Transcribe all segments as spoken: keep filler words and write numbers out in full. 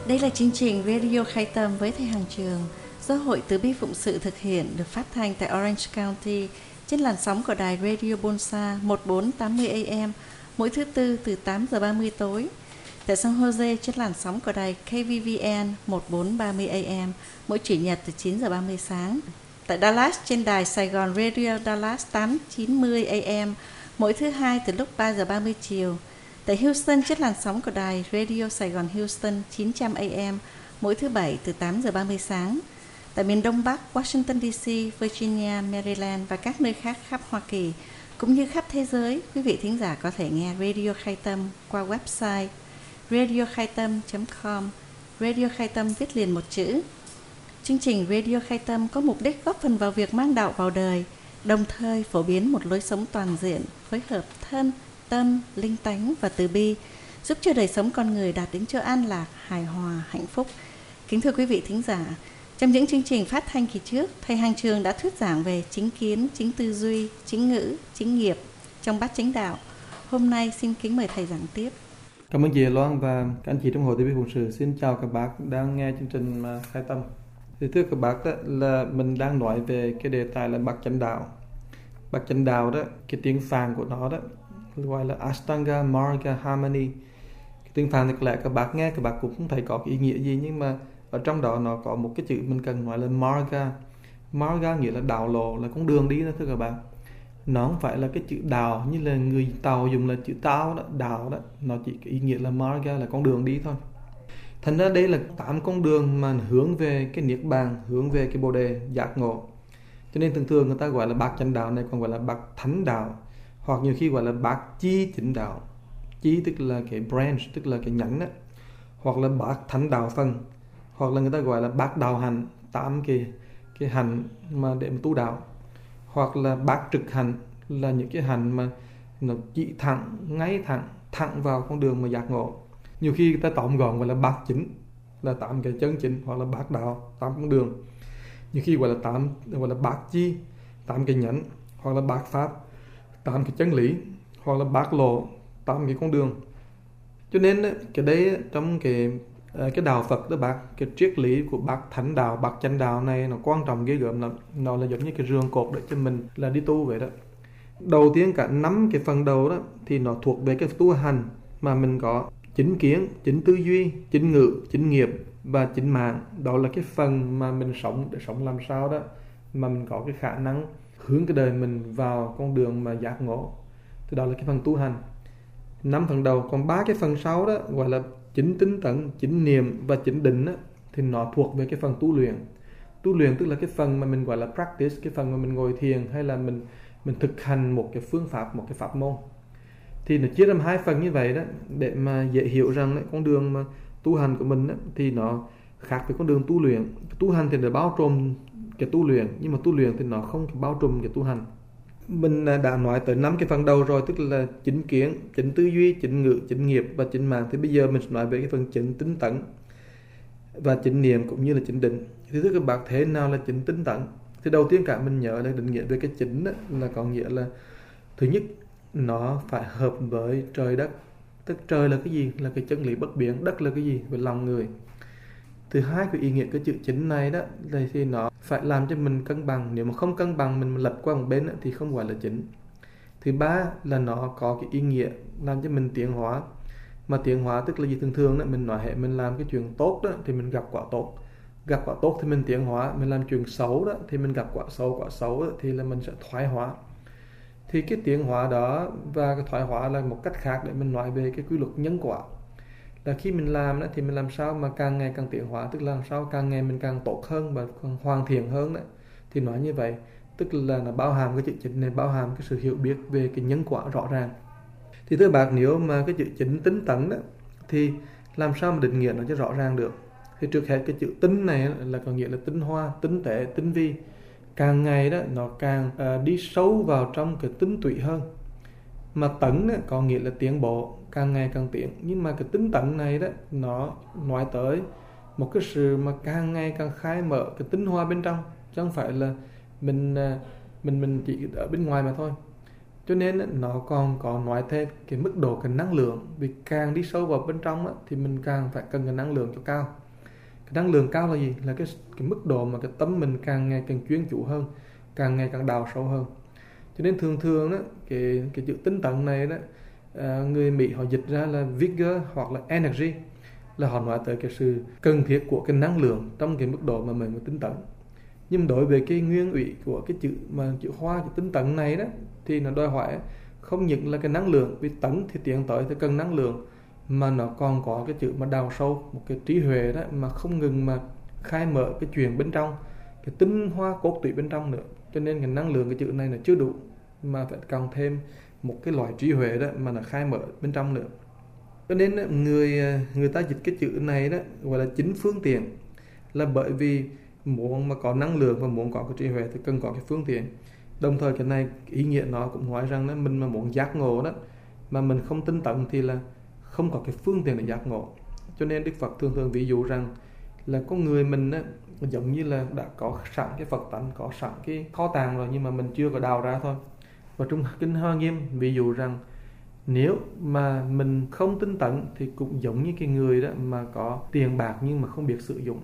Đây là chương trình Radio Khai Tâm với thầy Hằng Trường do Hội Từ Bi Phụng Sự thực hiện, được phát thanh tại Orange County trên làn sóng của đài Radio Bonsa một bốn tám mươi A M mỗi thứ tư từ tám giờ ba mươi tối. Tại San Jose trên làn sóng của đài K V V N một bốn ba mươi A M mỗi chủ nhật từ chín giờ ba mươi sáng. Tại Dallas trên đài Sài Gòn Radio Dallas tám chín mươi A M mỗi thứ hai từ lúc ba giờ ba mươi chiều. Tại Houston trên làn sóng của đài Radio Sài Gòn Houston chín trăm A M mỗi thứ bảy từ tám giờ ba mươi sáng. Tại miền Đông Bắc, Washington D C, Virginia, Maryland và các nơi khác khắp Hoa Kỳ, cũng như khắp thế giới, quý vị thính giả có thể nghe Radio Khai Tâm qua website radio khai tâm chấm com. Radio Khai Tâm viết liền một chữ. Chương trình Radio Khai Tâm có mục đích góp phần vào việc mang đạo vào đời, đồng thời phổ biến một lối sống toàn diện, phối hợp thân, tâm, linh tánh và từ bi, giúp cho đời sống con người đạt đến chỗ an lạc, hài hòa, hạnh phúc. Kính thưa quý vị thính giả, trong những chương trình phát thanh kỳ trước, thầy Hằng Trường đã thuyết giảng về chính kiến, chính tư duy, chính ngữ, chính nghiệp trong bát chánh đạo. Hôm nay xin kính mời thầy giảng tiếp. Cảm ơn chị Loan và các anh chị trong Hội Từ Bi Phụng Sự. Xin chào các bác đang nghe chương trình Khai Tâm. Thì thưa các bác, đó là mình đang nói về cái đề tài là bát chánh đạo. Bát chánh đạo đó, cái tiếng Phạn của nó đó gọi là Ashtanga Marga Harmony. Cái tiếng Phạn thì có lẽ các bác nghe các bác cũng không thấy có cái ý nghĩa gì, nhưng mà ở trong đó nó có một cái chữ mình cần nói là Marga. Marga nghĩa là đạo lộ, là con đường đi đó thưa các bạn. Nó không phải là cái chữ đạo như là người Tàu dùng là chữ tao đó, đạo đó. Nó chỉ cái ý nghĩa là Marga là con đường đi thôi. Thành ra đây là tám con đường mà hướng về cái niết bàn, hướng về cái bồ đề giác ngộ. Cho nên thường thường người ta gọi là bát chánh đạo này còn gọi là bát thánh đạo, hoặc nhiều khi gọi là bát chi chánh đạo. Chi tức là cái branch, tức là cái nhánh đó. Hoặc là bát thánh đạo phần, hoặc là người ta gọi là bát đạo hành, tám cái cái hành mà để mà tu đạo. Hoặc là bát trực hành, là những cái hành mà nó chỉ thẳng, ngay thẳng, thẳng vào con đường mà giác ngộ. Nhiều khi người ta tóm gọn gọi là bát chính, là tám cái chân chính, hoặc là bát đạo, tám con đường. Nhiều khi gọi là tám, gọi là bát chi, tám cái nhánh, hoặc là bát pháp, tám cái chân lý, hoặc là bát lộ, tám cái con đường. Cho nên cái đấy trong cái cái đạo Phật đó bác, cái triết lý của bát thánh đạo, bát chánh đạo này nó quan trọng ghê gớm lắm. Nó là giống như cái rường cột để cho mình là đi tu vậy đó. Đầu tiên cả năm cái phần đầu đó thì nó thuộc về cái tu hành mà mình có chính kiến, chính tư duy, chính ngữ, chính nghiệp và chính mạng. Đó là cái phần mà mình sống để sống làm sao đó mà mình có cái khả năng hướng cái đời mình vào con đường mà giác ngộ. Thì đó là cái phần tu hành. Năm phần đầu, còn ba cái phần sau đó gọi là chính tinh tấn, chính niệm và chính định đó, thì nó thuộc về cái phần tu luyện. Tu luyện tức là cái phần mà mình gọi là practice, cái phần mà mình ngồi thiền hay là mình mình thực hành một cái phương pháp, một cái pháp môn. Thì nó chia làm hai phần như vậy đó, để mà dễ hiểu rằng đấy, con đường mà tu hành của mình đó, thì nó khác với con đường tu luyện. Tu hành thì nó bao trùm cái tu luyện, nhưng mà tu luyện thì nó không bao trùm cái tu hành. Mình đã nói tới năm cái phần đầu rồi, tức là chính kiến, chính tư duy, chính ngữ, chính nghiệp và chính mạng. Thì bây giờ mình sẽ nói về cái phần chính tinh tấn và chính niệm cũng như là chính định. Thì thưa các bạn, thế nào là chính tinh tấn? Thì đầu tiên cả mình nhớ là định nghĩa về cái chính đó, là có nghĩa là thứ nhất nó phải hợp với trời đất. Tức trời là cái gì? Là cái chân lý bất biến. Đất là cái gì? Về lòng người. Thứ hai, cái ý nghĩa cái chữ chính này đó là thì nó phải làm cho mình cân bằng. Nếu mà không cân bằng, mình lật qua một bên đó, thì không gọi là chính. Thứ ba là nó có cái ý nghĩa làm cho mình tiến hóa. Mà tiến hóa tức là gì? Thường thường đó, mình nói hệ mình làm cái chuyện tốt đó thì mình gặp quả tốt. Gặp quả tốt thì mình tiến hóa. Mình làm chuyện xấu đó thì mình gặp quả xấu. Quả xấu đó, thì là mình sẽ thoái hóa. Thì cái tiến hóa đó và cái thoái hóa là một cách khác để mình nói về cái quy luật nhân quả. Là khi mình làm đó, thì mình làm sao mà càng ngày càng tiến hóa, tức là làm sao càng ngày mình càng tốt hơn và càng hoàn thiện hơn đó. Thì nói như vậy tức là nó bao hàm cái chữ chính này, bao hàm cái sự hiểu biết về cái nhân quả rõ ràng. Thì thưa bạn, nếu mà cái chữ chính tinh tấn đó thì làm sao mà định nghĩa nó cho rõ ràng được? Thì trước hết cái chữ tinh này là có nghĩa là tinh hoa, tinh tế, tinh vi. Càng ngày đó nó càng uh, đi sâu vào trong cái tinh tụy hơn. Mà tấn đó, có nghĩa là tiến bộ, càng ngày càng tiến. Nhưng mà cái tinh tấn này đó nó nói tới một cái sự mà càng ngày càng khai mở cái tinh hoa bên trong, chứ không phải là mình mình mình chỉ ở bên ngoài mà thôi. Cho nên nó còn có nói thêm cái mức độ cái năng lượng, vì càng đi sâu vào bên trong á, thì mình càng phải cần cái năng lượng cho cao. Cái năng lượng cao là gì? Là cái, cái mức độ mà cái tâm mình càng ngày càng chuyên chủ hơn, càng ngày càng đào sâu hơn. Cho nên thường thường đó, cái, cái chữ tinh tấn này đó, à, người Mỹ họ dịch ra là vigor hoặc là energy, là họ nói tới cái sự cần thiết của cái năng lượng trong cái mức độ mà mình tinh tấn. Nhưng đối với cái nguyên ủy của cái chữ mà chữ Hoa, chữ tinh tấn này đó, thì nó đòi hỏi không những là cái năng lượng, vì tấn thì tiến tới thì cần năng lượng, mà nó còn có cái chữ mà đào sâu, một cái trí huệ đó mà không ngừng mà khai mở cái chuyện bên trong, cái tinh hoa cốt tủy bên trong nữa. Cho nên cái năng lượng cái chữ này là chưa đủ, mà phải cần thêm một cái loại trí huệ đó mà nó khai mở bên trong nữa. Cho nên người người ta dịch cái chữ này đó gọi là chính phương tiện, là bởi vì muốn mà có năng lượng và muốn có cái trí huệ thì cần có cái phương tiện. Đồng thời cái này ý nghĩa nó cũng nói rằng đó, mình mà muốn giác ngộ đó mà mình không tinh tấn thì là không có cái phương tiện để giác ngộ. Cho nên Đức Phật thường thường ví dụ rằng là con người mình á, giống như là đã có sẵn cái Phật tánh, có sẵn cái kho tàng rồi, nhưng mà mình chưa có đào ra thôi. Và trong Kinh Hoa Nghiêm ví dụ rằng nếu mà mình không tinh tấn thì cũng giống như cái người đó mà có tiền bạc nhưng mà không biết sử dụng.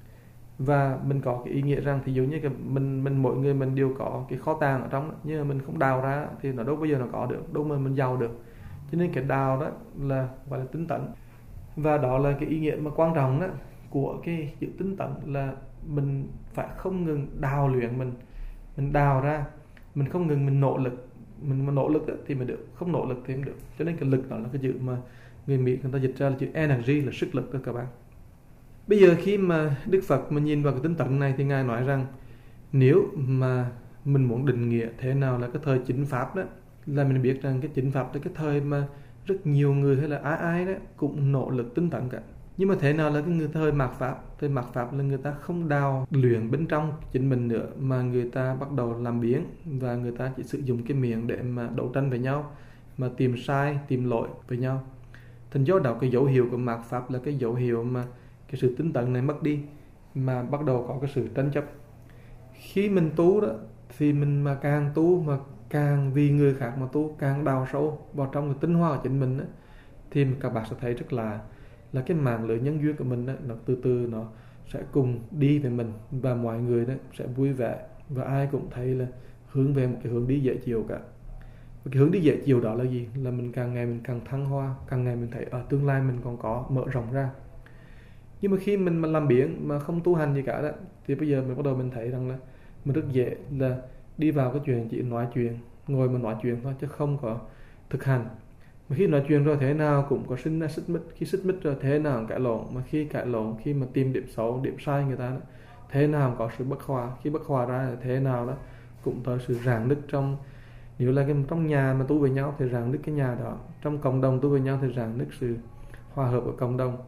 Và mình có cái ý nghĩa rằng thì giống như cái mình mình mỗi người mình đều có cái kho tàng ở trong đó, nhưng mà mình không đào ra thì nó đâu bao giờ nó có được, đâu mà mình giàu được. Cho nên cái đào đó là gọi là tinh tấn. Và đó là cái ý nghĩa mà quan trọng đó của cái chữ tinh tấn, là mình phải không ngừng đào luyện mình, mình đào ra, mình không ngừng mình nỗ lực. Mình mà nỗ lực thì mình được, không nỗ lực thì không được. Cho nên cái lực đó là cái chữ mà người Mỹ người ta dịch ra là chữ energy, là sức lực đó các bạn. Bây giờ khi mà Đức Phật mà nhìn vào cái tinh tấn này thì Ngài nói rằng nếu mà mình muốn định nghĩa thế nào là cái thời chính Pháp đó, là mình biết rằng cái chính Pháp là cái thời mà rất nhiều người hay là ai ai đó cũng nỗ lực tinh tấn cả. Nhưng mà thế nào là cái người thời mạt Pháp? Thời mạt Pháp là người ta không đào luyện bên trong chính mình nữa, mà người ta bắt đầu làm biếng, và người ta chỉ sử dụng cái miệng để mà đấu tranh với nhau, mà tìm sai, tìm lỗi với nhau. Thành do đó cái dấu hiệu của mạt Pháp là cái dấu hiệu mà cái sự tinh tấn này mất đi, mà bắt đầu có cái sự tranh chấp. Khi mình tu đó thì mình mà càng tu mà càng vì người khác mà tu, càng đào sâu vào trong cái tinh hoa của chính mình đó, thì các bạn sẽ thấy rất là là cái mạng lưới nhân duyên của mình đó, nó từ từ nó sẽ cùng đi với mình, và mọi người đó sẽ vui vẻ, và ai cũng thấy là hướng về một cái hướng đi dễ chịu cả. Và cái hướng đi dễ chịu đó là gì? Là mình càng ngày mình càng thăng hoa, càng ngày mình thấy ở tương lai mình còn có mở rộng ra. Nhưng mà khi mình mà làm biếng mà không tu hành gì cả đó, thì bây giờ mình bắt đầu mình thấy rằng là mình rất dễ là đi vào cái chuyện chỉ nói chuyện, ngồi mà nói chuyện thôi chứ không có thực hành. Mà khi nói chuyện rồi thế nào cũng có sinh ra xích mích, khi xích mích rồi thế nào cũng cãi lộn, mà khi cãi lộn, khi mà tìm điểm xấu, điểm sai người ta đó, thế nào cũng có sự bất hòa, khi bất hòa ra thế nào đó cũng có sự rạn nứt trong. Nếu là cái trong nhà mà tu với nhau thì rạn nứt cái nhà đó, trong cộng đồng tu với nhau thì rạn nứt sự hòa hợp của cộng đồng.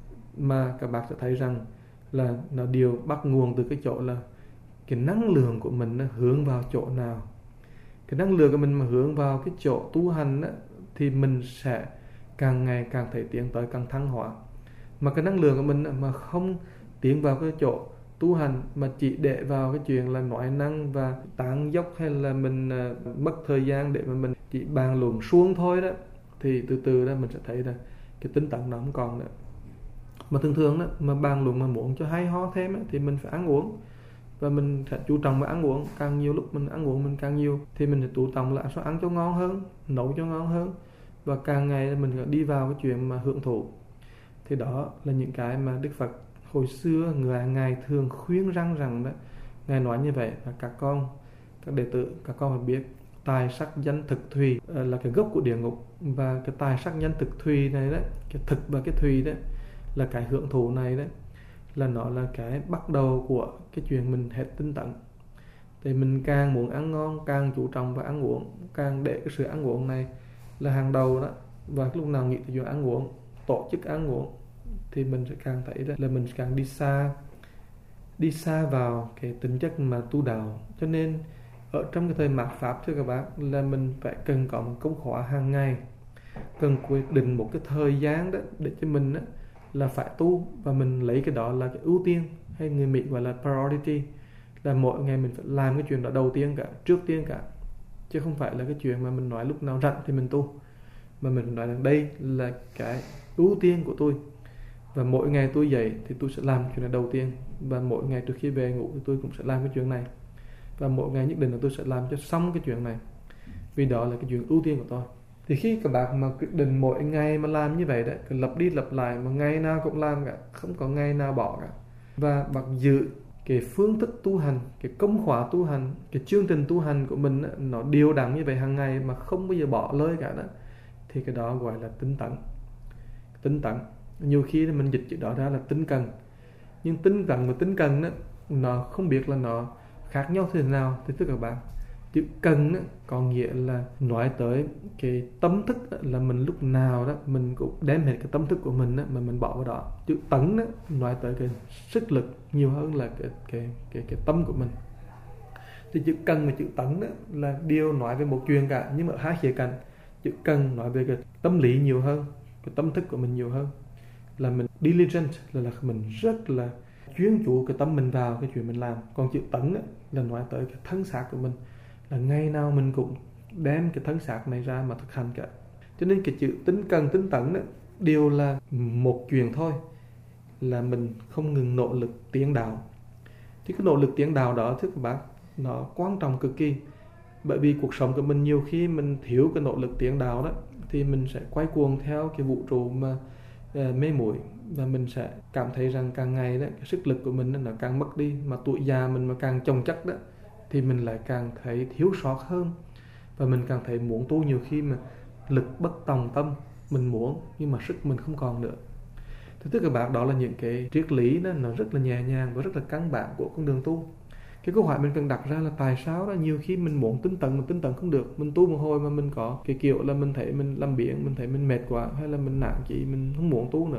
Mà các bạn sẽ thấy rằng là nó đều bắt nguồn từ cái chỗ là cái năng lượng của mình nó hướng vào chỗ nào. Cái năng lượng của mình mà hướng vào cái chỗ tu hành đó, thì mình sẽ càng ngày càng thấy tiến tới, càng thăng hóa. Mà cái năng lượng của mình mà không tiến vào cái chỗ tu hành, mà chỉ để vào cái chuyện là nói năng và tán dốc, hay là mình uh, mất thời gian để mà mình chỉ bàn luận suông thôi đó, thì từ từ đó mình sẽ thấy là cái tinh tấn nó không còn nữa. Mà thường thường đó, mà bàn luận mà muốn cho hay ho thêm đó, thì mình phải ăn uống, và mình sẽ chú trọng vào ăn uống. Càng nhiều lúc mình ăn uống mình càng nhiều thì mình sẽ chú trọng là sao ăn cho ngon hơn, nấu cho ngon hơn, và càng ngày mình đi vào cái chuyện mà hưởng thụ. Thì đó là những cái mà Đức Phật hồi xưa người Ngài thường khuyên răng rằng đó. Ngài nói như vậy là các con, các đệ tử, các con phải biết tài sắc danh thực thùy là cái gốc của địa ngục, và cái tài sắc danh thực thùy này đó, cái thực và cái thùy đó là cái hưởng thụ này đó, là nó là cái bắt đầu của cái chuyện mình hết tinh tấn. Thì mình càng muốn ăn ngon, càng chú trọng vào ăn uống, càng để cái sự ăn uống này là hàng đầu đó, và lúc nào nghĩ tới chuyện ăn uống, tổ chức ăn uống, thì mình sẽ càng thấy đó là mình càng đi xa đi xa vào cái tính chất mà tu đạo. Cho nên ở trong cái thời mạt Pháp thưa các bác, là mình phải cần có một công khóa hàng ngày, cần quyết định một cái thời gian đó để cho mình đó là phải tu, và mình lấy cái đó là cái ưu tiên, hay người Mỹ gọi là priority, là mỗi ngày mình phải làm cái chuyện đó đầu tiên cả, trước tiên cả. chứ không phải là cái chuyện mà mình nói lúc nào rảnh thì mình tu, mà mình nói rằng đây là cái ưu tiên của tôi, và mỗi ngày tôi dậy thì tôi sẽ làm chuyện này đầu tiên, và mỗi ngày trước khi về ngủ thì tôi cũng sẽ làm cái chuyện này, và mỗi ngày nhất định là tôi sẽ làm cho xong cái chuyện này, vì đó là cái chuyện ưu tiên của tôi. Thì khi các bạn mà quyết định mỗi ngày mà làm như vậy đấy, cứ lặp đi lặp lại mà ngày nào cũng làm cả, không có ngày nào bỏ cả, và bạn giữ cái phương thức tu hành, cái công khóa tu hành, cái chương trình tu hành của mình nó đều đặn như vậy hàng ngày mà không bao giờ bỏ lơi cả đó, thì cái đó gọi là tinh tấn. Tinh tấn nhiều khi mình dịch chữ đó ra là tinh cần, nhưng tinh tấn và tinh cần đó, nó không biết là nó khác nhau thế nào. Thì thưa các bạn, chữ cần đó, có nghĩa là nói tới cái tâm thức đó, là mình lúc nào đó mình cũng đem hết cái tâm thức của mình đó, mà mình bỏ vào đó. Chữ tấn đó, nói tới cái sức lực nhiều hơn là cái cái cái cái tâm của mình. Thì chữ cần và chữ tấn đó là đều nói về một chuyện cả, nhưng mà hai khía cạnh. Chữ cần nói về cái tâm lý nhiều hơn, cái tâm thức của mình nhiều hơn, là mình diligent, là, là mình rất là chuyên chú cái tâm mình vào cái chuyện mình làm. Còn chữ tấn á, là nói tới cái thân xác của mình, là ngày nào mình cũng đem cái thân xác này ra mà thực hành cả. Cho nên cái chữ tinh cần, tinh tấn đó, đều là một chuyện thôi, là mình không ngừng nỗ lực tiến đạo. Thì cái nỗ lực tiến đạo đó thưa các bạn, nó quan trọng cực kỳ. Bởi vì cuộc sống của mình nhiều khi mình thiếu cái nỗ lực tiến đạo đó, thì mình sẽ quay cuồng theo cái vũ trụ mà uh, mê muội, và mình sẽ cảm thấy rằng càng ngày đó, cái sức lực của mình nó càng mất đi, mà tuổi già mình mà càng chồng chất đó, thì mình lại càng thấy thiếu sót hơn, và mình càng thấy muốn tu nhiều khi mà lực bất tòng tâm, mình muốn nhưng mà sức mình không còn nữa. Thế tức các bạn, đó là những cái triết lý đó, nó rất là nhẹ nhàng và rất là căn bản của con đường tu. Cái câu hỏi mình cần đặt ra là tại sao đó nhiều khi mình muốn tinh tấn mà tinh tấn không được, mình tu một hồi mà mình có cái kiểu là mình thấy mình làm biếng, mình thấy mình mệt quá, hay là mình nản chí, mình không muốn tu nữa.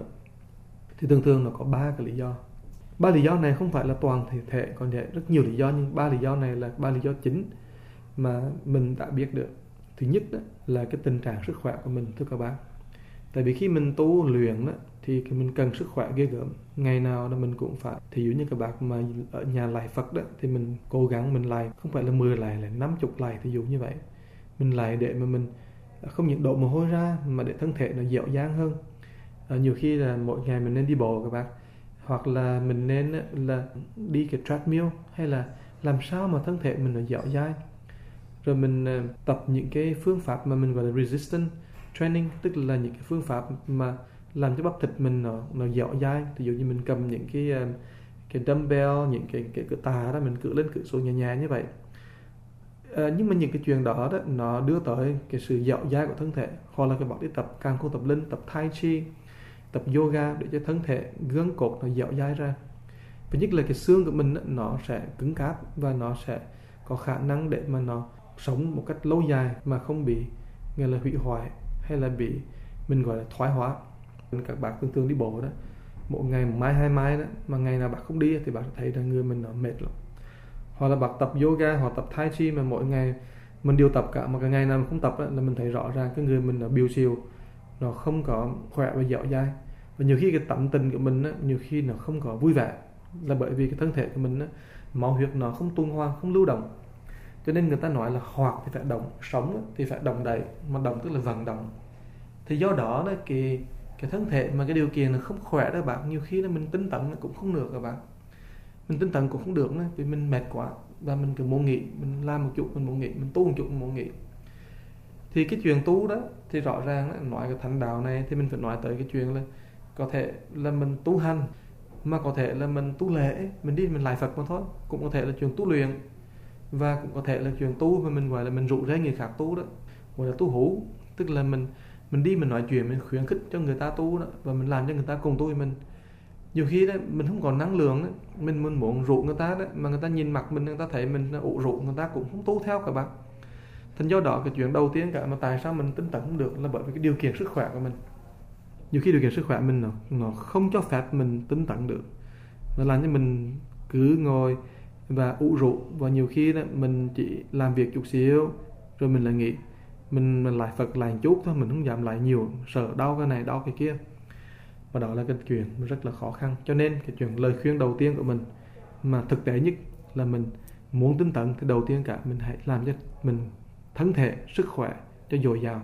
Thì thường thường nó có ba cái lý do. Ba lý do này không phải là toàn thể thể, còn rất nhiều lý do, nhưng ba lý do này là ba lý do chính mà mình đã biết được. Thứ nhất đó là cái tình trạng sức khỏe của mình, thưa các bạn. Tại vì khi mình tu luyện đó, thì mình cần sức khỏe ghê gớm. Ngày nào là mình cũng phải, thì dụ như các bạn mà ở nhà lạy Phật đó, thì mình cố gắng mình lạy, không phải là mười lạy, là năm chục lạy, thì dụ như vậy. Mình lạy để mà mình không những đổ mồ hôi ra, mà để thân thể nó dẻo dang hơn. À, nhiều khi là mỗi ngày mình nên đi bộ các bạn, hoặc là mình nên là đi cái treadmill, hay là làm sao mà thân thể mình nó dẻo dai. Rồi mình tập những cái phương pháp mà mình gọi là resistance training, tức là những cái phương pháp mà làm cho bắp thịt mình nó nó dẻo dai. Ví dụ như mình cầm những cái cái dumbbell, những cái cái cự tà đó, mình cự lên cự xuống nhẹ nhàng như vậy. À, nhưng mà những cái chuyện đó đó nó đưa tới cái sự dẻo dai của thân thể. Hoặc là các bạn đi tập càng không tập linh, tập tai chi, tập yoga để cho thân thể gân cốt nó dẻo dai ra. Và nhất là cái xương của mình đó, nó sẽ cứng cáp và nó sẽ có khả năng để mà nó sống một cách lâu dài mà không bị gọi là hủy hoại, hay là bị mình gọi là thoái hóa. Các bạn thường thường đi bộ đó, một ngày một mai hai mai đó, mà ngày nào bạn không đi thì bạn sẽ thấy rằng người mình nó mệt lắm. Hoặc là bạn tập yoga hoặc tập tai chi mà mỗi ngày mình đều tập cả, mà cái ngày nào mình không tập đó, là mình thấy rõ ràng cái người mình nó biêu siêu, nó không có khỏe và dẻo dai. Và nhiều khi cái tâm tình của mình đó, nhiều khi nó không có vui vẻ, là bởi vì cái thân thể của mình đó, máu huyết nó không tuôn hoang, không lưu động. Cho nên người ta nói là hoạt thì phải động, sống thì phải động đậy, mà động tức là vận động. Thì do đó, đó cái, cái thân thể mà cái điều kiện nó không khỏe đó bạn, nhiều khi là mình tinh tấn cũng không được các bạn. Mình tinh tấn cũng không được nữa, vì mình mệt quá và mình cứ muốn nghỉ, mình làm một chút mình muốn nghỉ, mình tu một chút mình muốn nghỉ. Thì cái chuyện tu đó thì rõ ràng đó, nói cái thánh đạo này thì mình phải nói tới cái chuyện là có thể là mình tu hành, mà có thể là mình tu lễ, mình đi mình lại Phật mà thôi. Cũng có thể là chuyện tu luyện, và cũng có thể là chuyện tu mà mình gọi là mình rủ rê người khác tu đó, gọi là tu hú, tức là mình mình đi mình nói chuyện, mình khuyến khích cho người ta tu đó, và mình làm cho người ta cùng tu với mình. Nhiều khi đó mình không còn năng lượng đó, mình mình muốn rủ người ta đó, mà người ta nhìn mặt mình, người ta thấy mình ủ rủ, người ta cũng không tu theo các bạn. Thành do đó cái chuyện đầu tiên cả mà tại sao mình tinh tấn không được là bởi vì cái điều kiện sức khỏe của mình. Nhiều khi điều kiện sức khỏe mình nó, nó không cho phép mình tinh tấn được, nó làm cho mình cứ ngồi và ủ rũ, và nhiều khi đó mình chỉ làm việc chút xíu rồi mình lại nghỉ, mình, mình lại Phật lại chút thôi, mình không dám lại nhiều, sợ đau cái này đau cái kia. Và đó là cái chuyện rất là khó khăn. Cho nên cái chuyện lời khuyên đầu tiên của mình mà thực tế nhất là mình muốn tinh tấn thì đầu tiên cả mình hãy làm cho mình thân thể, sức khỏe cho dồi dào.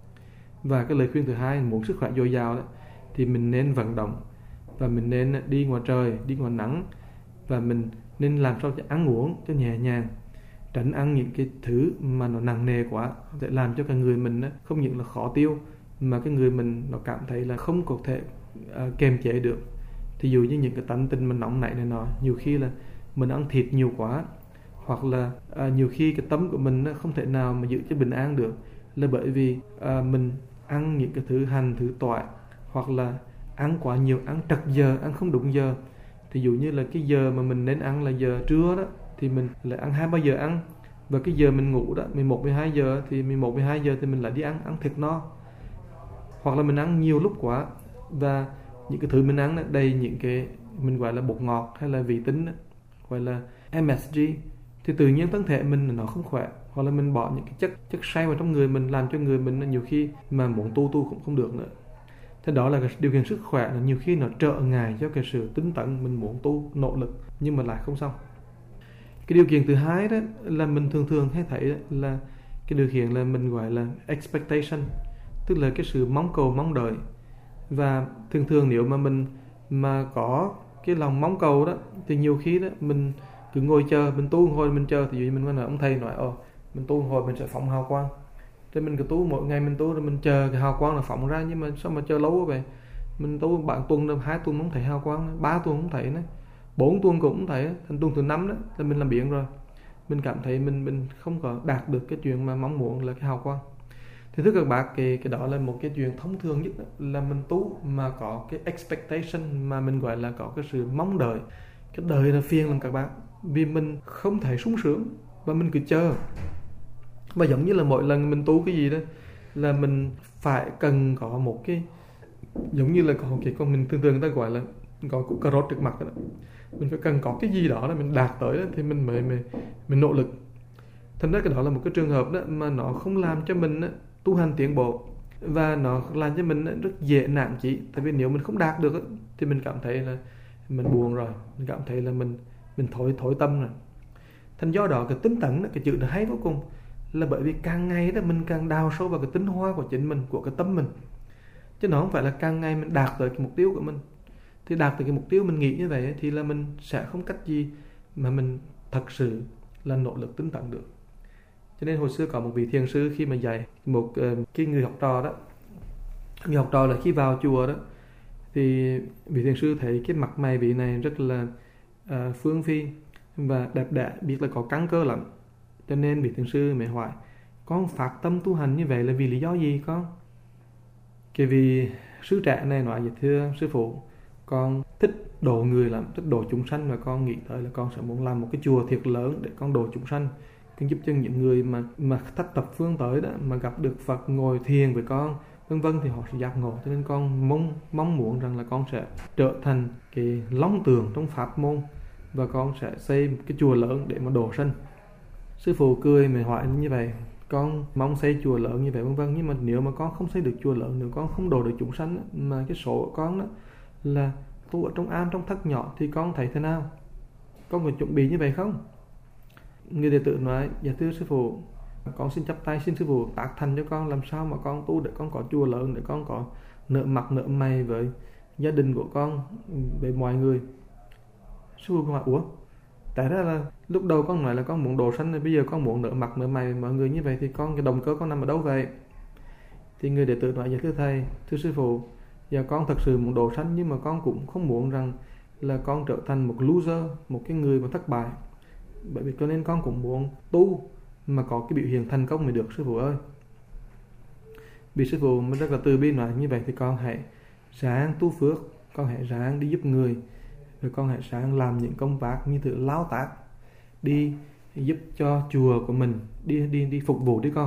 Và cái lời khuyên thứ hai, muốn sức khỏe dồi dào đó, thì mình nên vận động và mình nên đi ngoài trời, đi ngoài nắng, và mình nên làm sao cho ăn uống cho nhẹ nhàng, tránh ăn những cái thứ mà nó nặng nề quá để làm cho cả người mình không những là khó tiêu mà cái người mình nó cảm thấy là không có thể uh, kiềm chế được. Thí dụ như những cái tánh tình mình nóng nảy này nọ, nhiều khi là mình ăn thịt nhiều quá, hoặc là uh, nhiều khi cái tâm của mình không thể nào mà giữ cho bình an được, là bởi vì uh, mình ăn những cái thứ hành, thứ tỏi, hoặc là ăn quá nhiều, ăn trật giờ, ăn không đúng giờ. Thí dụ như là cái giờ mà mình nên ăn là giờ trưa đó, thì mình lại ăn hai ba giờ ăn, và cái giờ mình ngủ đó mười một mười hai giờ, thì mười một mười hai giờ thì mình lại đi ăn ăn thiệt no. Hoặc là mình ăn nhiều lúc quá, và những cái thứ mình ăn đó, đầy những cái mình gọi là bột ngọt hay là vị tính đó, gọi là em ét giê, thì tự nhiên thân thể mình nó không khỏe. Hoặc là mình bỏ những cái chất chất say vào trong người mình, làm cho người mình nhiều khi mà muốn tu tu cũng không được nữa. Thế đó là cái điều kiện sức khỏe là nhiều khi nó trợ ngại cho cái sự tinh tấn mình muốn tu, nỗ lực nhưng mà lại không xong. Cái điều kiện thứ hai đó là mình thường thường hay thấy đó, là cái điều kiện là mình gọi là expectation, tức là cái sự mong cầu, mong đợi. Và thường thường nếu mà mình mà có cái lòng mong cầu đó, thì nhiều khi đó mình cứ ngồi chờ, mình tu hồi mình chờ. Thì mình nói ông thầy nói ồ mình tu hồi mình sẽ phóng hào quang, thì mình cứ tu mỗi ngày mình tu rồi mình chờ cái hào quang là phóng ra. Nhưng mà sao mà chờ lâu vậy? Mình tu bạn tuần được hai tuần không thấy hào quang, ba tuần không thấy nữa, bốn tuần cũng không thấy, thành tuần thứ năm đó là mình làm biếng rồi. Mình cảm thấy mình mình không có đạt được cái chuyện mà mong muốn là cái hào quang. Thì thưa các bạn, cái, cái đó là một cái chuyện thông thường nhất đó, là mình tu mà có cái expectation, mà mình gọi là có cái sự mong đợi. Cái đời là phiền lắm các bạn, vì mình không thể sung sướng và mình cứ chờ. Và giống như là mỗi lần mình tu cái gì đó là mình phải cần có một cái, giống như là có cái con mình thường thường người ta gọi là có củ cà rốt trước mặt đó. Mình phải cần có cái gì đó là mình đạt tới đó, thì mình mới mình, mình nỗ lực. Thành ra cái đó là một cái trường hợp đó mà nó không làm cho mình đó, tu hành tiến bộ, và nó làm cho mình đó, rất dễ nản chí. Tại vì nếu mình không đạt được đó, thì mình cảm thấy là mình buồn rồi, mình cảm thấy là mình mình thối thối tâm rồi. Thành do đó cái tinh tấn đó, cái chữ nó hay vô cùng, là bởi vì càng ngày đó mình càng đào sâu vào cái tinh hoa của chính mình, của cái tâm mình, chứ nó không phải là càng ngày mình đạt tới cái mục tiêu của mình. Thì đạt tới cái mục tiêu mình nghĩ như vậy thì là mình sẽ không cách gì mà mình thật sự là nỗ lực tinh tấn được. Cho nên hồi xưa có một vị thiền sư khi mà dạy một uh, cái người học trò đó, người học trò là khi vào chùa đó, thì vị thiền sư thấy cái mặt mày vị này rất là uh, phương phi và đẹp đẽ, biết là có căn cơ lắm. Cho nên vị thiền sư mới hỏi: con phát tâm tu hành như vậy là vì lý do gì con? Cái vị sư trẻ này nói: thưa sư phụ, con thích độ người lắm, thích độ chúng sanh, và con nghĩ tới là con sẽ muốn làm một cái chùa thiệt lớn để con độ chúng sanh, con giúp cho những người mà mà thất tập phương tới đó mà gặp được Phật ngồi thiền với con vân vân thì họ sẽ giác ngộ. Cho nên con mong mong muốn rằng là con sẽ trở thành cái long tường trong pháp môn, và con sẽ xây một cái chùa lớn để mà độ sanh. Sư phụ cười mới hỏi như vậy: con mong xây chùa lớn như vậy vân vân, nhưng mà nếu mà con không xây được chùa lớn, nếu con không độ được chúng sanh, mà cái số của con đó là tu ở trong am trong thất nhỏ, thì con thấy thế nào? Con có chuẩn bị như vậy không? Người đệ tử nói: dạ thưa sư phụ, con xin chắp tay xin sư phụ tác thành cho con, làm sao mà con tu để con có chùa lớn, để con có nợ mặt nợ mày với gia đình của con, với mọi người. Sư phụ hỏi: ủa, tại ra là lúc đầu con nói là con muốn độ sanh, rồi bây giờ con muốn nợ mặt nợ mày với mọi người như vậy, thì con cái động cơ con nằm ở đâu vậy? Thì người đệ tử nói: dạ thưa thầy, thưa sư phụ, dạ con thật sự muốn độ sanh, nhưng mà con cũng không muốn rằng là con trở thành một loser, một cái người mà thất bại. Bởi vì cho nên con cũng muốn tu mà có cái biểu hiện thành công mới được sư phụ ơi. Vì sư phụ mới rất là từ bi nói như vậy, thì con hãy ráng tu phước, con hãy ráng đi giúp người, rồi con hãy ráng làm những công tác như tự lao tác, đi giúp cho chùa của mình, đi đi đi phục vụ đi con.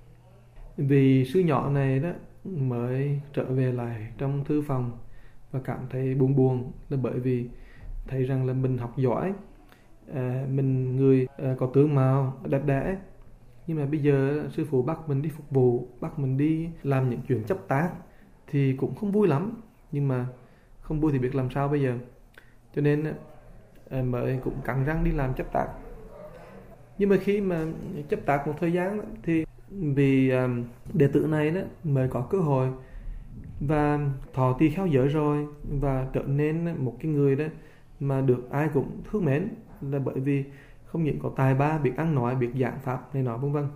Vì sư nhỏ này đó mới trở về lại trong thư phòng và cảm thấy buồn buồn, là bởi vì thấy rằng là mình học giỏi, à, mình người à, có tướng mạo đẹp đẽ, nhưng mà bây giờ sư phụ bắt mình đi phục vụ, bắt mình đi làm những chuyện chấp tác thì cũng không vui lắm. Nhưng mà không vui thì biết làm sao bây giờ, cho nên à, mới cũng cắn răng đi làm chấp tác. Nhưng mà khi mà chấp tác một thời gian đó, thì vì um, đệ tử này đó mới có cơ hội và thọ tỳ kheo giới rồi và trở nên một cái người đó mà được ai cũng thương mến, là bởi vì không những có tài ba, biết ăn nói, biết giảng pháp này nọ vân vân.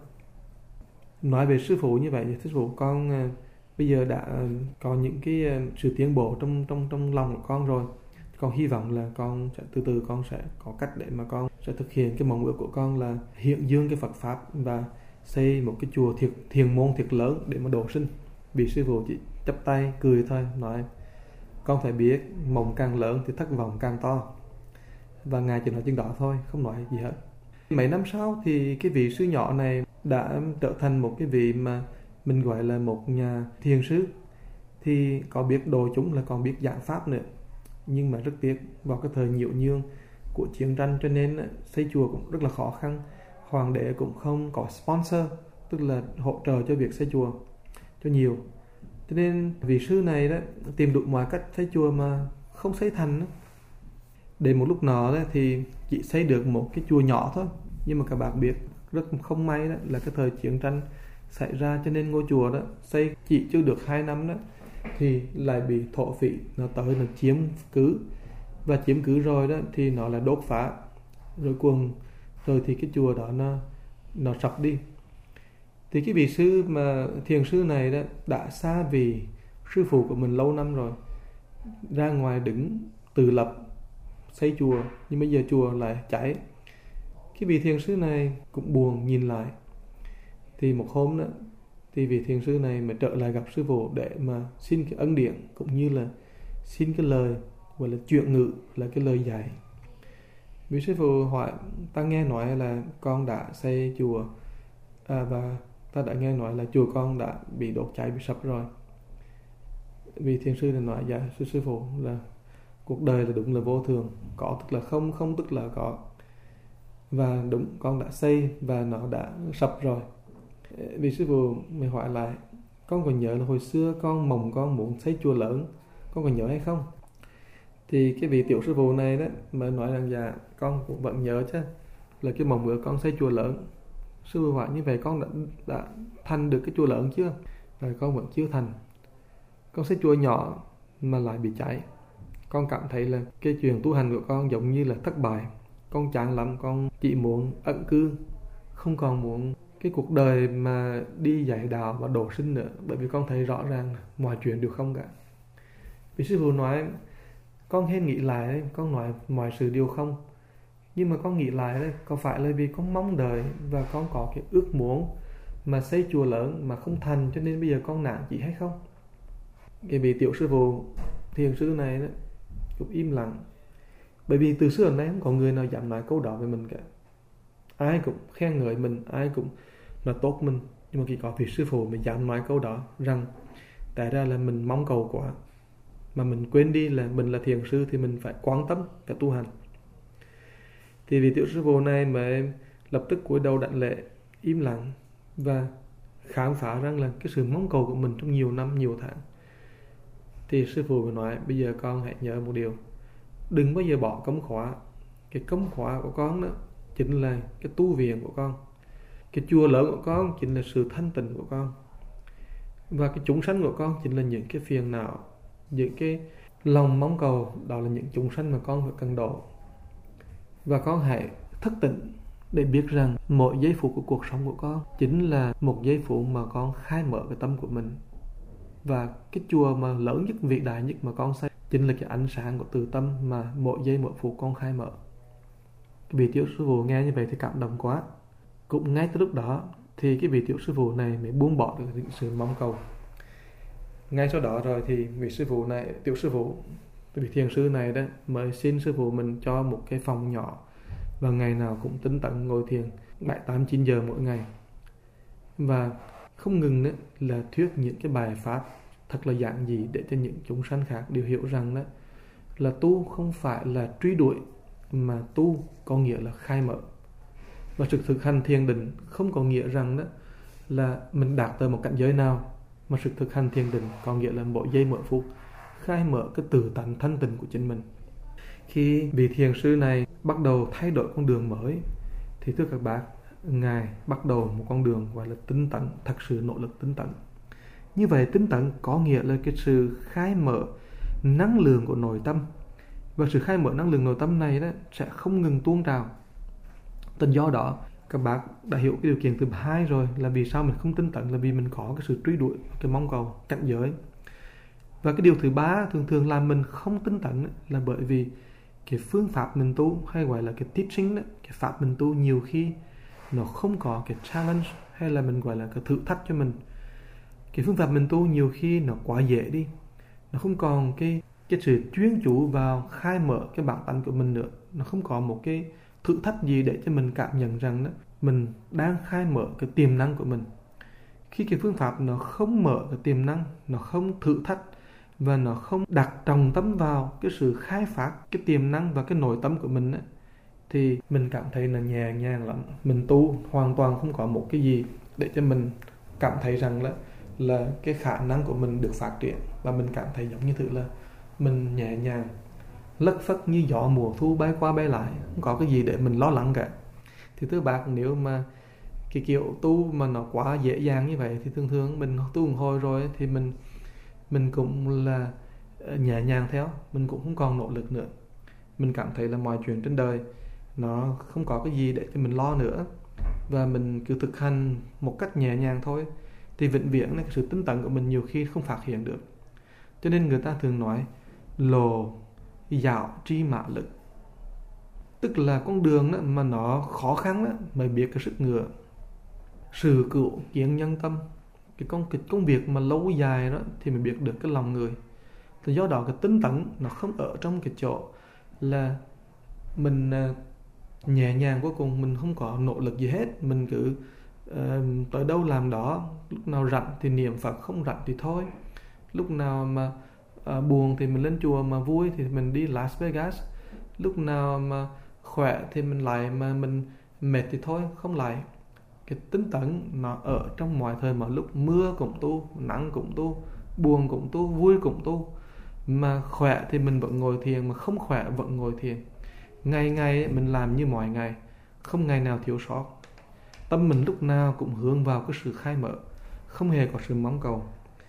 Nói về sư phụ như vậy thì sư phụ con uh, bây giờ đã uh, có những cái uh, sự tiến bộ trong trong trong lòng của con rồi. Con hy vọng là con sẽ từ từ con sẽ có cách để mà con sẽ thực hiện cái mong ước của con là hiện dương cái Phật pháp và xây một cái chùa thiệt thiền môn thiệt lớn để mà độ sinh. Vì sư phụ chỉ chắp tay cười thôi, nói con phải biết mộng càng lớn thì thất vọng càng to, và ngài chỉ nói chừng đó thôi, không nói gì hết. Mấy năm sau thì cái vị sư nhỏ này đã trở thành một cái vị mà mình gọi là một nhà thiền sư, thì có biết độ chúng là còn biết giảng pháp nữa. Nhưng mà rất tiếc vào cái thời nhiễu nhương của chiến tranh cho nên xây chùa cũng rất là khó khăn. Hoàng đế cũng không có sponsor, tức là hỗ trợ cho việc xây chùa cho nhiều. Cho nên vị sư này đó tìm đủ mọi cách xây chùa mà không xây thành đó. Đến một lúc nọ đó thì chỉ xây được một cái chùa nhỏ thôi. Nhưng mà các bạn biết rất không may đó là cái thời chiến tranh xảy ra, cho nên ngôi chùa đó xây chỉ chưa được hai năm đó thì lại bị thổ phỉ nó tới nó chiếm cứ, và chiếm cứ rồi đó thì nó là đốt phá rồi cuồng, rồi thì cái chùa đó nó nó sập đi. Thì cái vị sư mà thiền sư này đó đã xa vì sư phụ của mình lâu năm rồi, ra ngoài đứng tự lập xây chùa, nhưng bây giờ chùa lại cháy. Cái vị thiền sư này cũng buồn nhìn lại. Thì một hôm đó thì vị thiền sư này mới trở lại gặp sư phụ để mà xin cái ân điển, cũng như là xin cái lời gọi là chuyện ngữ, là cái lời dạy. Vị sư phụ hỏi: ta nghe nói là con đã xây chùa à, và ta đã nghe nói là chùa con đã bị đốt cháy, bị sập rồi. Vị thiền sư này nói: dạ sư sư phụ, là cuộc đời là đúng là vô thường, có tức là không, không tức là có, và đúng con đã xây và nó đã sập rồi. Vị sư phụ mới hỏi lại: con còn nhớ là hồi xưa con mong con muốn xây chùa lớn, con còn nhớ hay không? Thì cái vị tiểu sư phụ này đó mới nói rằng: dạ con cũng vẫn nhớ chứ, là cái mong ước con xây chùa lớn. Sư phụ hỏi: như vậy con đã, đã thành được cái chùa lớn chưa? Rồi con vẫn chưa thành. Con xây chùa nhỏ mà lại bị cháy. Con cảm thấy là cái chuyện tu hành của con giống như là thất bại. Con chán lắm, con chỉ muốn ẩn cư, không còn muốn cái cuộc đời mà đi dạy đạo và độ sinh nữa, bởi vì con thấy rõ ràng mọi chuyện đều không cả. Vì sư phụ nói: con hãy nghĩ lại, con nói mọi sự đều không, nhưng mà con nghĩ lại đấy, có phải là vì con mong đợi và con có cái ước muốn mà xây chùa lớn mà không thành, cho nên bây giờ con nản chỉ hay không? Cái vị tiểu sư phụ thiền sư này đó cũng im lặng, bởi vì từ xưa đến nay không có người nào dám nói câu đó về mình cả. Ai cũng khen ngợi mình, ai cũng nói tốt mình, nhưng mà chỉ có vị sư phụ mình dám nói câu đó, rằng tại ra là mình mong cầu quá, mà mình quên đi là mình là thiền sư thì mình phải quan tâm, phải tu hành. Thì vị tiểu sư phụ này mới lập tức cúi đầu đảnh lễ, im lặng và khám phá rằng là cái sự mong cầu của mình trong nhiều năm, nhiều tháng. Thì sư phụ mới nói: bây giờ con hãy nhớ một điều, đừng bao giờ bỏ cấm khóa. Cái cấm khóa của con đó chính là cái tu viện của con, cái chùa lớn của con chính là sự thanh tịnh của con, và cái chúng sanh của con chính là những cái phiền não, những cái lòng mong cầu, đó là những chúng sanh mà con phải cần độ. Và con hãy thức tỉnh để biết rằng mỗi giây phút của cuộc sống của con chính là một giây phút mà con khai mở cái tâm của mình. Và cái chùa mà lớn nhất, vĩ đại nhất mà con xây chính là cái ánh sáng của từ tâm mà mỗi giây mỗi phút con khai mở. Vị tiểu sư phụ nghe như vậy thì cảm động quá. Cũng ngay từ lúc đó thì cái vị tiểu sư phụ này mới buông bỏ được những sự mong cầu. Ngay sau đó rồi thì vị sư phụ này, tiểu sư phụ, vị thiền sư này đó mới xin sư phụ mình cho một cái phòng nhỏ, và ngày nào cũng tinh tấn ngồi thiền bảy, tám, chín giờ mỗi ngày, và không ngừng đó là thuyết những cái bài pháp thật là giản dị để cho những chúng sanh khác đều hiểu rằng đó là tu không phải là truy đuổi, mà tu có nghĩa là khai mở. Và sự thực hành thiền định không có nghĩa rằng đó là mình đạt tới một cảnh giới nào, mà sự thực hành thiền định có nghĩa là mỗi giây mỗi phút khai mở cái tự tánh thanh tịnh của chính mình. Khi vị thiền sư này bắt đầu thay đổi con đường mới, Thì thưa các bác, Ngài bắt đầu một con đường gọi là tinh tấn, thật sự nỗ lực tinh tấn. Như vậy tinh tấn có nghĩa là cái sự khai mở năng lượng của nội tâm. Và sự khai mở năng lượng nội tâm này đó sẽ không ngừng tuôn trào. Tình do đó các bác đã hiểu cái điều kiện thứ hai rồi, là vì sao mình không tinh tấn, là vì mình có cái sự truy đuổi, cái mong cầu, cảnh giới. Và cái điều thứ ba thường thường làm mình không tinh tấn là bởi vì cái phương pháp mình tu, hay gọi là cái teaching đó, cái pháp mình tu nhiều khi nó không có cái challenge, hay là mình gọi là cái thử thách cho mình. Cái phương pháp mình tu nhiều khi nó quá dễ đi, nó không còn cái cái sự chuyên chú vào khai mở cái bản tánh của mình nữa. Nó không có một cái thử thách gì để cho mình cảm nhận rằng đó, mình đang khai mở cái tiềm năng của mình. Khi cái phương pháp nó không mở cái tiềm năng, nó không thử thách, và nó không đặt trọng tâm vào cái sự khai phát cái tiềm năng và cái nội tâm của mình ấy, thì mình cảm thấy là nhẹ nhàng lắm. Mình tu hoàn toàn không có một cái gì để cho mình cảm thấy rằng là là cái khả năng của mình được phát triển, và mình cảm thấy giống như thứ là mình nhẹ nhàng lất phất như gió mùa thu bay qua bay lại, không có cái gì để mình lo lắng cả. Thì thưa bác, nếu mà cái kiểu tu mà nó quá dễ dàng như vậy thì thường thường mình tu một hồi rồi thì mình mình cũng là nhẹ nhàng theo, mình cũng không còn nỗ lực nữa. Mình cảm thấy là mọi chuyện trên đời nó không có cái gì để cho mình lo nữa, và mình cứ thực hành một cách nhẹ nhàng thôi, thì vĩnh viễn cái sự tinh tấn của mình nhiều khi không phát hiện được. Cho nên người ta thường nói lồ dạo tri mã lực, tức là con đường đó mà nó khó khăn đó mới biết cái sức ngựa. Sự cựu kiến nhân tâm, cái công, cái công việc mà lâu dài đó thì mới biết được cái lòng người. Thì do đó cái tinh tấn nó không ở trong cái chỗ là mình uh, nhẹ nhàng cuối cùng, mình không có nỗ lực gì hết, mình cứ uh, tới đâu làm đó, lúc nào rảnh thì niệm Phật, không rảnh thì thôi. Lúc nào mà uh, buồn thì mình lên chùa, mà vui thì mình đi Las Vegas. Lúc nào mà khỏe thì mình lại, mà mình mệt thì thôi, không lại. Cái tinh tấn nó ở trong mọi thời mọi lúc, mưa cũng tu, nắng cũng tu, buồn cũng tu, vui cũng tu. Mà khỏe thì mình vẫn ngồi thiền, mà không khỏe vẫn ngồi thiền. Ngày ngày mình làm như mọi ngày, không ngày nào thiếu sót. Tâm mình lúc nào cũng hướng vào cái sự khai mở, không hề có sự mong cầu.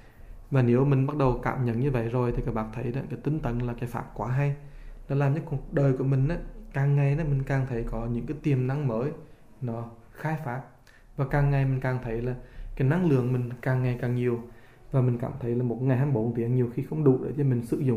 Và nếu mình bắt đầu cảm nhận như vậy rồi thì các bạn thấy đó, cái tinh tấn là cái pháp quá hay. Nó làm cho cuộc đời của mình đó, càng ngày đó, mình càng thấy có những cái tiềm năng mới nó khai phát. Và càng ngày mình càng thấy là cái năng lượng mình càng ngày càng nhiều. Và mình cảm thấy là một ngày hai mươi bốn tiếng nhiều khi không đủ để cho mình sử dụng.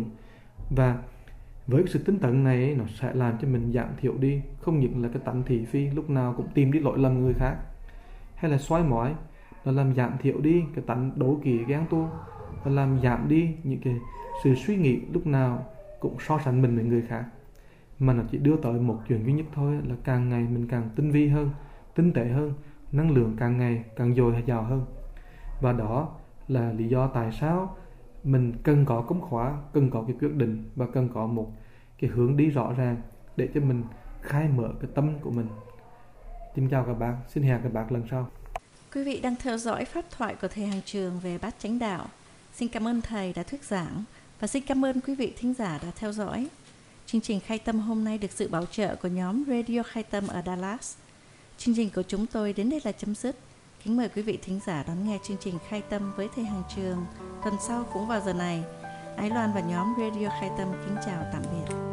Và với cái sự tinh tấn này ấy, nó sẽ làm cho mình giảm thiểu đi, không những là cái tánh thị phi lúc nào cũng tìm đi lỗi lầm người khác, hay là xoay mói. Nó làm giảm thiểu đi cái tánh đố kỵ ghen tuông, và làm giảm đi những cái sự suy nghĩ lúc nào cũng so sánh mình với người khác. Mà nó chỉ đưa tới một chuyện duy nhất thôi, là càng ngày mình càng tinh vi hơn, tinh tế hơn, năng lượng càng ngày càng dồi dào hơn. Và đó là lý do tại sao mình cần có công khóa, cần có cái quyết định, và cần có một cái hướng đi rõ ràng để cho mình khai mở cái tâm của mình. Xin chào các bạn, xin hẹn các bạn lần sau. Quý vị đang theo dõi pháp thoại của thầy Hàng Trường về Bát Chánh Đạo. Xin cảm ơn thầy đã thuyết giảng, và xin cảm ơn quý vị thính giả đã theo dõi. Chương trình Khai Tâm hôm nay được sự bảo trợ của nhóm Radio Khai Tâm ở Dallas. Chương trình của chúng tôi đến đây là chấm dứt. Kính mời quý vị thính giả đón nghe chương trình Khai Tâm với thầy Hàng Trường tuần sau cũng vào giờ này. Ái Loan và nhóm Radio Khai Tâm kính chào tạm biệt.